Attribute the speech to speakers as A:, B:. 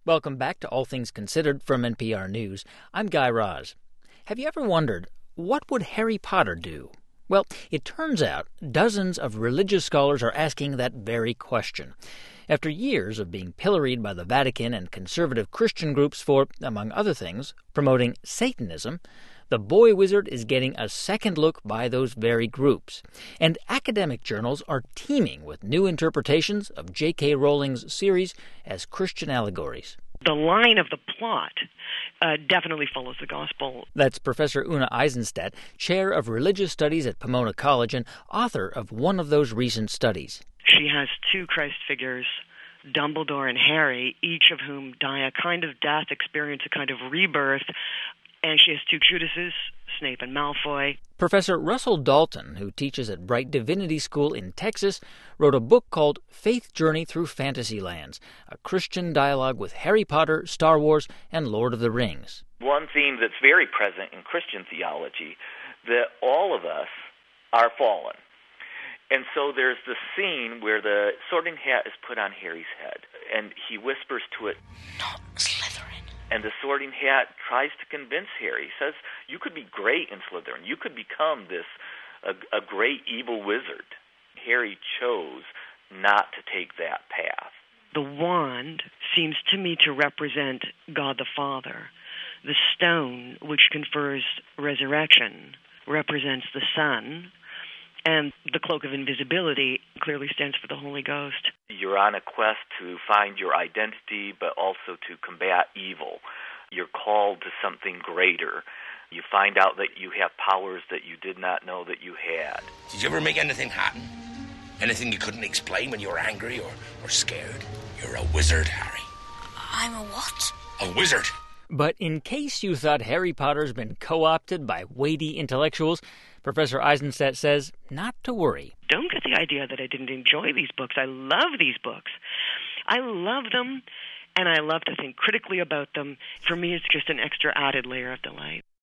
A: Welcome back to All Things Considered from NPR News. I'm Guy Raz. Have you ever wondered, what would Harry Potter do? Well, it turns out dozens of religious scholars are asking that very question. After years of being pilloried by the Vatican and conservative Christian groups for, among other things, promoting Satanism, the boy wizard is getting a second look by those very groups. And academic journals are teeming with new interpretations of J.K. Rowling's series as Christian allegories.
B: The line of the plot definitely follows the gospel.
A: That's Professor Una Eisenstadt, chair of religious studies at Pomona College and author of one of those recent studies.
B: She has two Christ figures, Dumbledore and Harry, each of whom die a kind of death, experience a kind of rebirth, and she has two Judases, Snape and Malfoy.
A: Professor Russell Dalton, who teaches at Bright Divinity School in Texas, wrote a book called Faith Journey Through Fantasylands, a Christian dialogue with Harry Potter, Star Wars, and Lord of the Rings.
C: One theme that's very present in Christian theology, that all of us are fallen. And so there's the scene where the sorting hat is put on Harry's head, and he whispers to it,
D: "Not Slytherin."
C: And the sorting hat tries to convince Harry. He says, you could be great in Slytherin. You could become a great evil wizard. Harry chose not to take that path.
B: The wand seems to me to represent God the Father. The stone, which confers resurrection, represents the Son. And the cloak of invisibility clearly stands for the Holy Ghost.
C: You're on a quest to find your identity, but also to combat evil. You're called to something greater. You find out that you have powers that you did not know that you had.
D: Did you ever make anything happen? Anything you couldn't explain when you were angry or scared? You're a wizard, Harry.
E: I'm a what?
D: A wizard.
A: But in case you thought Harry Potter's been co-opted by weighty intellectuals, Professor Eisenstadt says not to worry.
B: Don't get the idea that I didn't enjoy these books. I love these books. I love them, and I love to think critically about them. For me, it's just an extra added layer of delight.